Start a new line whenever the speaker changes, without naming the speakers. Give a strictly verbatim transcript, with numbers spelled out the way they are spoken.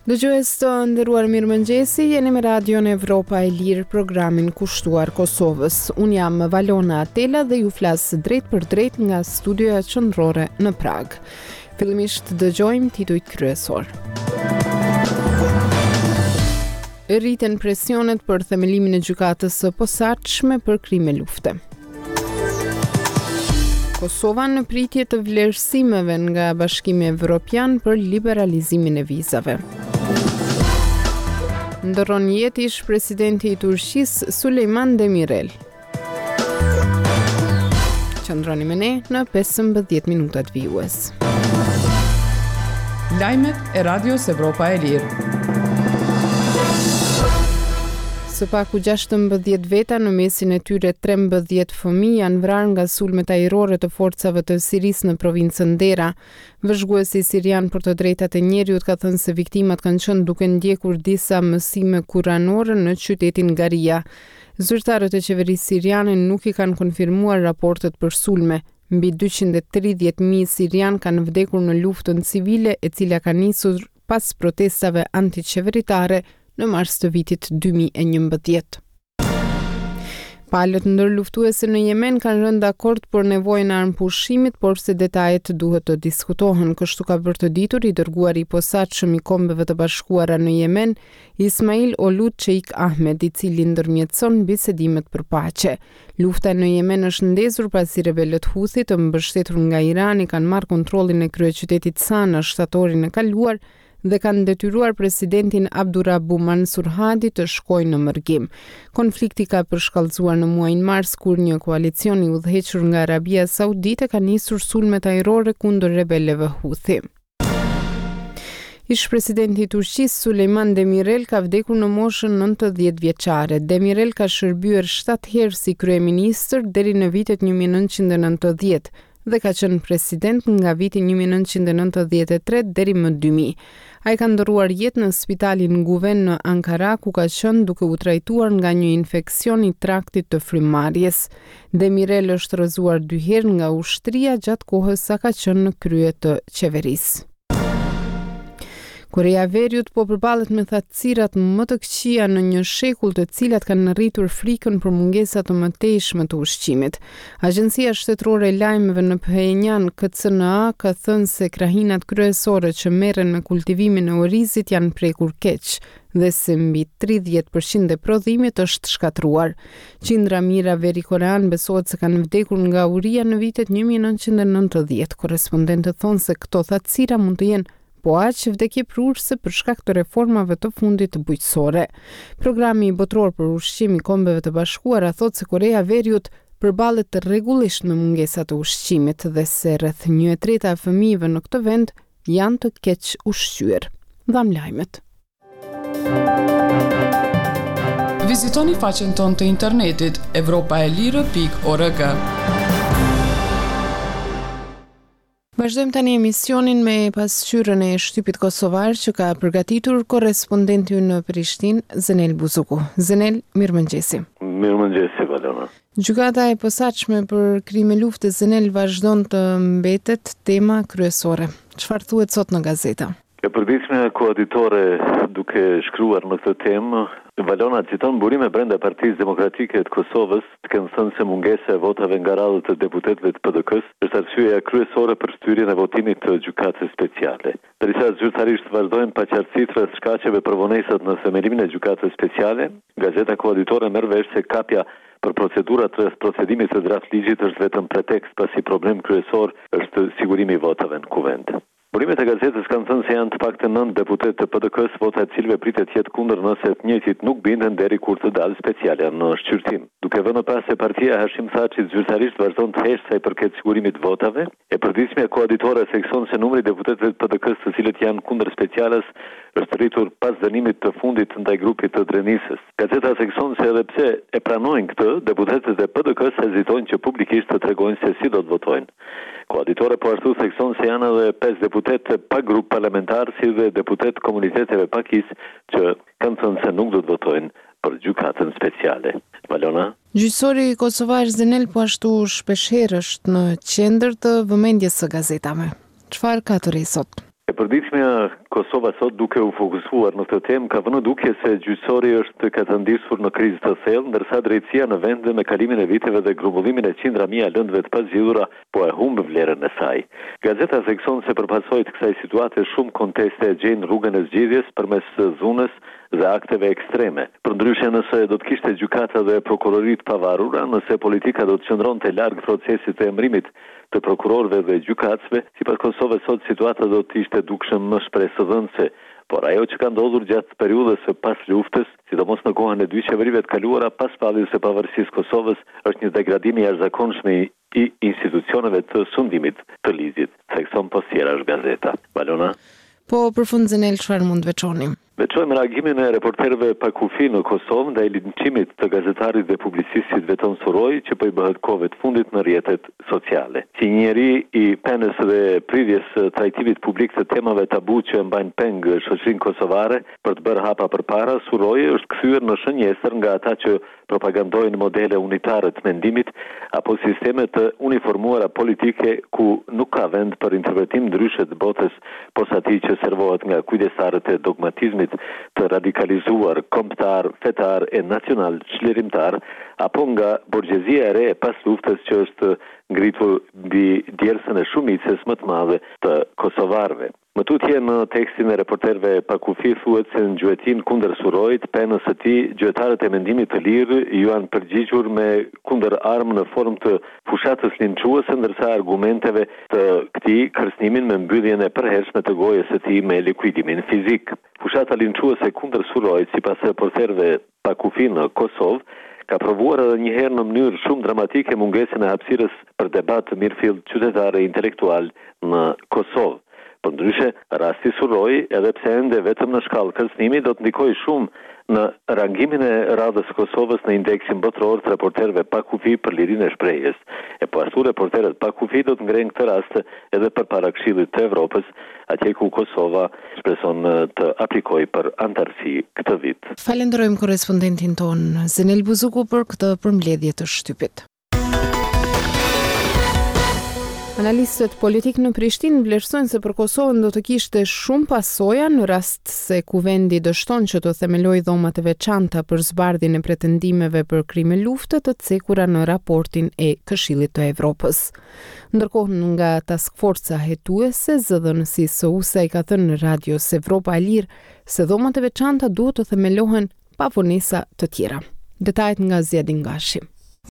Dëgjues të nderuar, mirëmëngjesi, jeni me Radion Evropa e Lirë, programin kushtuar Kosovës. Unë jam Valona Atela dhe ju flas drejt për drejt nga studioja qendrore në Prag. Fillimisht dëgjojmë titujt kryesor. Rriten presionet për themelimin e gjykatës së posaçme për krime lufte. Kosova në pritje të vlerësimeve nga Bashkimi Evropian për liberalizimin e vizave. Ndërron jetë ish presidenti i Turqisë Sulejman Demirel. Qëndroni me ne në pesëmbëdhjetë minutat vijues.
Lajmet e Radios Evropa e Lirë.
Së paku gjashtëmbëdhjetë veta, në mesin e tyre trembëdhjetë fëmijë janë vrarë nga sulmet ajrore të forcave të Sirisë në provincën Dera. Vëzhguesi sirian për të drejtat e njeriut ka thënë se viktimat kanë qenë duke ndjekur disa mësime kuranore në qytetin Garia. Zyrtarët e qeverisë siriane nuk i kanë konfirmuar raportet për sulme. Mbi dyqind e tridhjetë mijë sirian kanë vdekur në luftën civile, e cila ka nisur pas protestave antiqeveritare në mars të vitit dy mijë e njëmbëdhjetë. Palët ndërluftuese në Yemen kanë rënë dakord për nevojën e armëpushimit, por se detajet duhet të diskutohen. Kështu ka bërë të ditur i dërguari i posaçëm i Kombeve të Bashkuara në Yemen, Ismail Olut Cheikh Ahmed, i cili ndërmjetëson bisedimet për paqe. Lufta në Yemen është ndezur pasi rebelët Houthi, të mbështetur nga Irani, kanë marrë kontrollin e kryeqytetit Sana shtatorin e kaluar dhe kanë detyruar presidentin Abdurrahbu Mansur Hadi të shkojë në mërgim. Konflikti ka përshkallëzuar në muajin mars, kur një koalicion i udhëhequr nga Arabia Saudite ka nisur sulmet ajrore kundër rebelëve Houthi. Ish presidenti i Turqisë Sulejman Demirel ka vdekur në moshën nëntëdhjetë vjeçare. Demirel ka shërbyer shtatë herë si kryeministër deri në vitet një mijë e nëntëqind e nëntëdhjetë dhe ka qenë president nga viti një mijë e nëntëqind e nëntëdhjetë e tre deri më dy mijë. Ai ka ndërruar jetë në spitalin Guven në Ankara, ku ka qenë duke u trajtuar nga një infeksion i traktit të frymëmarrjes. Demirel është rrëzuar dy herë nga ushtria gjatë kohës sa ka qenë në krye të qeverisë. Korea e Veriut po përballet me thatësirat më të këqija në një shekull, të cilat kanë rritur frikën për mungesa të mëtejshme të ushqimit. Agjencia Shtetërore e Lajmeve në Phenjan, K C N A, ka thënë se krahinat kryesore që merren me kultivimin e orizit janë prekur keq dhe se mbi tridhjetë përqind e prodhimit është shkatruar. Qindra mijëra verikorean besohet se kanë vdekur nga uria në vitet një mijë e nëntëqind e nëntëdhjetë. Korrespondentët thonë se këto thatësira mund të jenë po aq vdekje prurse për shkak të reformave të fundit të bujqësore. Programi botror për ushqim i Kombeve të Bashkuara thotë se Korea e Veriut përballet rregullisht me mungesa të ushqimit dhe se rreth një e treta e fëmijëve në këtë vend janë të keq ushqyer. Dham lajmet.
Vizitoni faqen tonë të internetit evropaelire pikë org.
Vazhdojmë tani emisionin me pasqyrën e shtypit kosovar që ka përgatitur korrespondenti ynë në Prishtinë, Zenel Buzuku. Zenel, mirëmëngjesi.
Mirëmëngjesi, Valona.
Gjykata e posaçme për krime lufte, Zenel, vazhdon të mbetet tema kryesore. Çfarë thuhet sot në gazeta?
E përditshmja koaditore duke shkruar në këtë temë, Valona citon burime brenda Partisë Demokratike të Kosovës, të kenë thënë se mungesa e votave nga radhët të deputetëve të P D K-s është arsyeja kryesore për shtyrjen e votimit të gjykatës speciale. Derisa zyrtarisht vazhdojnë paqartësitë rreth shkaqeve për vonesat në themelimin e gjykatës speciale, gazeta koaditore merr vesh se kapja për procedurat rreth procedimit të draft ligjit është vetëm pretekst, pasi problem kryesor është sigurimi i votave në kuvend. Burimet e gazetës kanë thënë se janë të paktën nëntë deputet të P D K-s, vota e cilëve pritet jetë kundër nëse të njëjtit nuk binden deri kur të dalë speciale në shqyrtim. Duke vënë pas se partia e Hashim Thaçit zyrtarisht vazhdon të heshtë sa i përket sigurimit të votave, e përditshmja koaditore thekson se numri i deputetëve të P D K-s të cilët janë kundër speciales është rritur pas dënimit të fundit ndaj grupit të Drenisës. Gazeta thekson se edhe pse e pranojnë këtë, deputetët e P D K-s hezitojnë që publikisht të tregojnë se si do të votojnë. Koaditore po ashtu thekson se janë edhe pesë deputetë pa grup parlamentar, si dhe deputetë komuniteteve pakis që kanë thënë se nuk do të votojnë për gjykatën speciale. Valona?
Gjyqësori kosovar Zenel po ashtu shpeshherë është në qendër të vëmendjes së gazetave. Çfarë ka të re sot?
E përditshmja Kosova sot duke u fokusuar në këtë temë ka vënë duke se gjyqësori është ka të ndisur në krizë të thellë, ndërsa drejtësia në vend me kalimin e viteve dhe grumbullimin e qindra mijë lëndëve të pazgjidhura po e humb vlerën e saj. Gazeta thekson se përpasoj të kësaj situate shumë konteste e gjejnë rrugën e zgjidhjes përmes dhunës dhe akteve ekstreme. Përndryshe nëse do të kishte gjykata dhe prokurorit pavarura, nëse politika do të qëndronte larg procesit të emërimit të prokurorëve dhe gjykatësve, sipas Kosovës sot situata do të ishte dukshëm më shpresëdhënëse. Por ajo që ka ndodhur gjatë periudhës së pas luftës, sidomos në kohën e dy qeverive të kaluara pas palljes së pavarësisë Kosovës, është një degradim i jashtëzakonshëm i institucioneve të sundimit të ligjit, thekson Postjerash gazeta. Balona.
Po përfund Zenel, çfarë mund të veçoni?
Veçojmë reagimin e reporterëve pa kufi në Kosovë ndaj linçimit të gazetarit dhe publicistit Veton Suroj që po i bëhet kohëve të fundit në rrjetet sociale. Si njeri i penës dhe pridhjes së trajtimit publik të temave tabu që mbajnë peng shoqërinë kosovare për të bërë hapa përpara, Suroj është kthyer në shënjestër nga ata që propagandojnë modele unitare të mendimit apo sisteme të uniformuara politike ku nuk ka vend për interpretim ndryshe të botës posa atij që servohet nga kujdestarët e dogmatizmit të radikalizuar, kombëtar, fetar e nacional çlirimtar, apo nga borgjezia e re e pas luftës që është ngritur mbi djersën e shumicës më të madhe të kosovarëve. Më tutje në tekstin e reporterëve pa kufi thuhet se në gjuetin kundër Surojit, penës së tij, gjuetarët e mendimit të lirë ju janë përgjigjur me kundër armë në formë të fushatës linçuese, ndërsa argumenteve të këtij kërcënimin me mbylljen e përhershme të gojës së tij me likuidimin fizik. Fushata linçuese kundër Surojit, sipas reporterëve pa kufi në Kosovë, ka provuar edhe një herë në mënyrë shumë dramatike mungesën e hapësirës për debat të mirëfillt qytetar e intelektual në Kosovë. Por ndryshe, rasti Suroj, edhe pse ende vetëm në shkallë kërcënimi, do të ndikojë shumë në rangimin e radhës së Kosovës në indeksin botëror të reporterëve pa kufi për lirinë e shprehjes. E po ashtu reporterët pa kufi do të ngrenë këtë rast edhe përpara Këshillit të Evropës, atje ku Kosova shpreson të aplikojë për antarësi këtë vit.
Falenderojmë korrespondentin ton Zenel Buzuku për këtë përmbledhje të shtypit. Analistët politik në Prishtinë vlerësojnë se për Kosovën do të kishte shumë pasoja në rast se kuvendi dështon që të themelojë dhoma të veçanta për zbardhjen e pretendimeve për krime lufte të cekura në raportin e Këshillit të Evropës. Ndërkohë nga Task Forca hetuese, zëdhënësi S U S A i ka thënë në radios Evropa e Lirë se dhomat e veçanta duhet të themelohen pa vonesa të tjera. Detajet nga Zjedin Gashi.